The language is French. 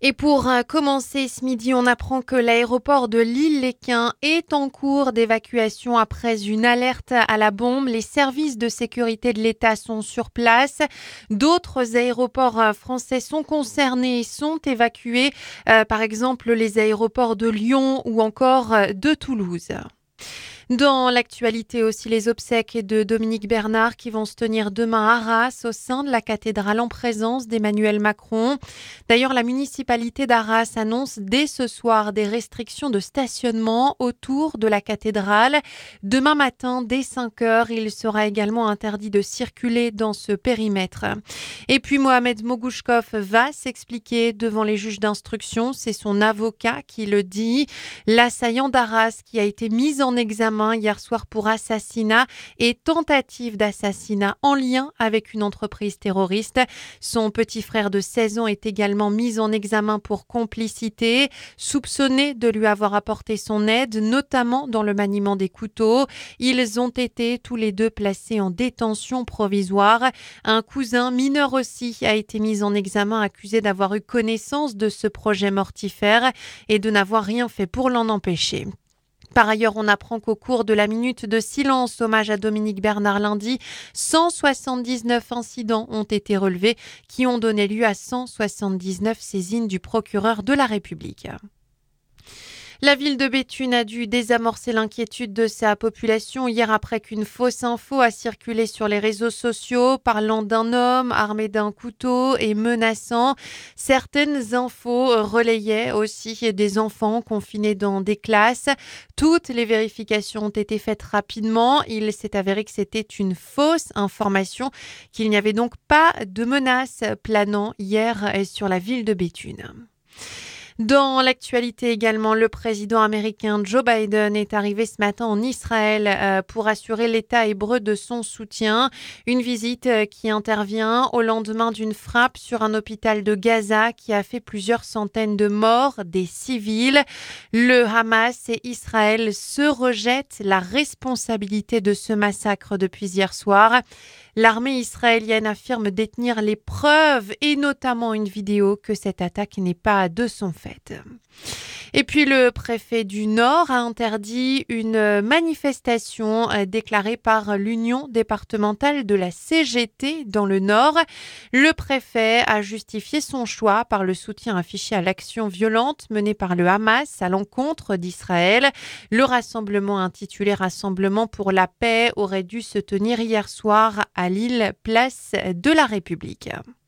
Et pour commencer ce midi, on apprend que l'aéroport de Lille-Léquin est en cours d'évacuation après une alerte à la bombe. Les services de sécurité de l'État sont sur place. D'autres aéroports français sont concernés et sont évacués. Par exemple, les aéroports de Lyon ou encore de Toulouse. Dans l'actualité aussi, les obsèques de Dominique Bernard qui vont se tenir demain à Arras au sein de la cathédrale en présence d'Emmanuel Macron. D'ailleurs, la municipalité d'Arras annonce dès ce soir des restrictions de stationnement autour de la cathédrale. Demain matin, dès 5 heures, il sera également interdit de circuler dans ce périmètre. Et puis Mohamed Mogouchkov va s'expliquer devant les juges d'instruction. C'est son avocat qui le dit. L'assaillant d'Arras qui a été mis en examen hier soir pour assassinat et tentative d'assassinat en lien avec une entreprise terroriste. Son petit frère de 16 ans est également mis en examen pour complicité, soupçonné de lui avoir apporté son aide, notamment dans le maniement des couteaux. Ils ont été tous les deux placés en détention provisoire. Un cousin mineur aussi a été mis en examen, accusé d'avoir eu connaissance de ce projet mortifère et de n'avoir rien fait pour l'en empêcher. Par ailleurs, on apprend qu'au cours de la minute de silence hommage à Dominique Bernard lundi, 179 incidents ont été relevés qui ont donné lieu à 179 saisines du procureur de la République. La ville de Béthune a dû désamorcer l'inquiétude de sa population hier après qu'une fausse info a circulé sur les réseaux sociaux parlant d'un homme armé d'un couteau et menaçant. Certaines infos relayaient aussi des enfants confinés dans des classes. Toutes les vérifications ont été faites rapidement. Il s'est avéré que c'était une fausse information, qu'il n'y avait donc pas de menace planant hier sur la ville de Béthune. Dans l'actualité également, le président américain Joe Biden est arrivé ce matin en Israël pour assurer l'État hébreu de son soutien. Une visite qui intervient au lendemain d'une frappe sur un hôpital de Gaza qui a fait plusieurs centaines de morts, des civils. Le Hamas et Israël se rejettent la responsabilité de ce massacre depuis hier soir. L'armée israélienne affirme détenir les preuves et notamment une vidéo que cette attaque n'est pas de son fait. Et puis le préfet du Nord a interdit une manifestation déclarée par l'Union départementale de la CGT dans le Nord. Le préfet a justifié son choix par le soutien affiché à l'action violente menée par le Hamas à l'encontre d'Israël. Le rassemblement intitulé Rassemblement pour la paix aurait dû se tenir hier soir à Lille, place de la République.